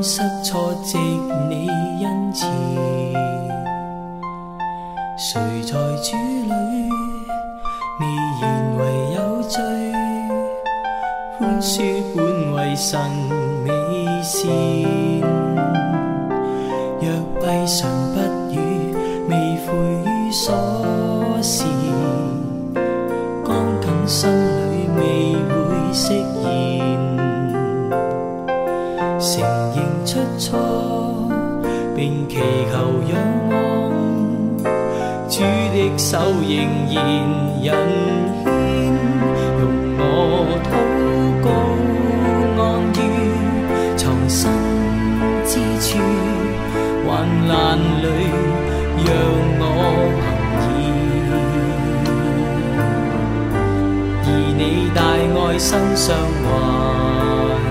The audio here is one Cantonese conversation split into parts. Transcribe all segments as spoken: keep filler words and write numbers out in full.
失错，藉你恩慈。谁在主里未然为有罪？宽恕本为神美善。若闭唇不语，未悔于所事，刚紧心里未会释然。承认出错，并祈求仰望主的手，仍然引牵。容我祷告，安于藏身之处，患难里让我行义。而你大爱身上還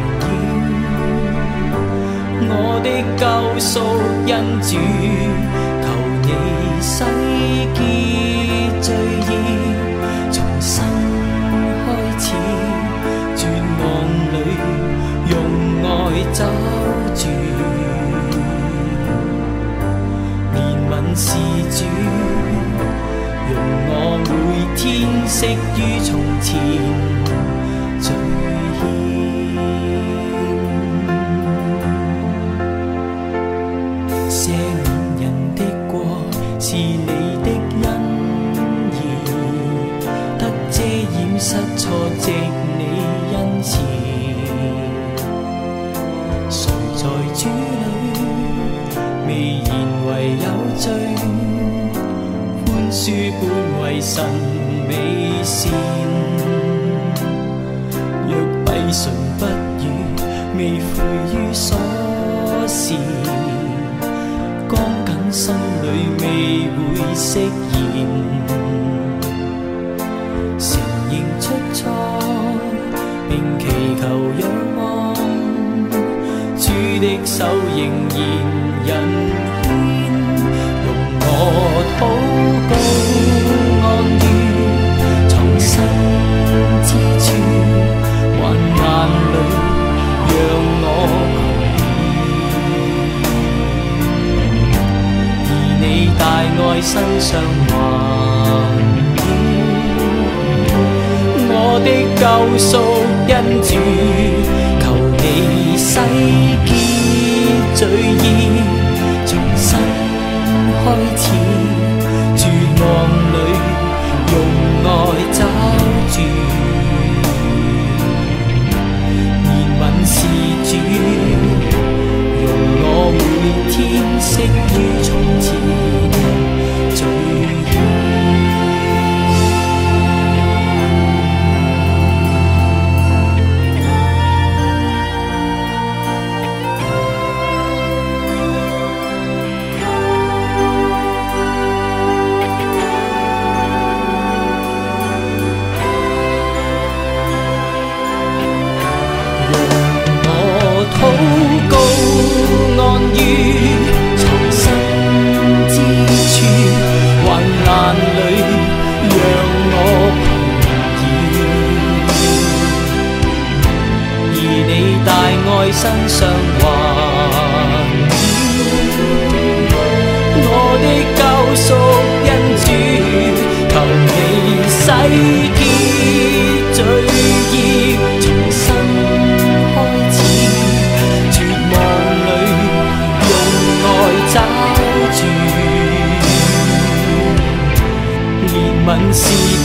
我的救赎恩主，求你洗潔罪孽，重新開始。絕望裏用愛找住，憐憫是主，容我每天惜於從前罪孽。赦免人的過，是你的恩義，得遮掩失錯，藉你恩慈。誰在主裏未然為有罪？寬恕本為神美善。若閉唇不語，未悔於所事，剛緊心裏未會釋然。承認出錯，並祈求仰望主的手，仍然引牽。容我禱告，安於藏身之處，患難裏讓我大愛身上還我的救贖恩主，求你洗潔罪孽，重新開始。絕望裏用愛找住，憐憫是主，容我每天惜於從前。禱告安於藏身之處，患難裏讓我憑而你大愛身上還我的救贖恩主，求你洗潔罪孽，重新開始。找住憐憫是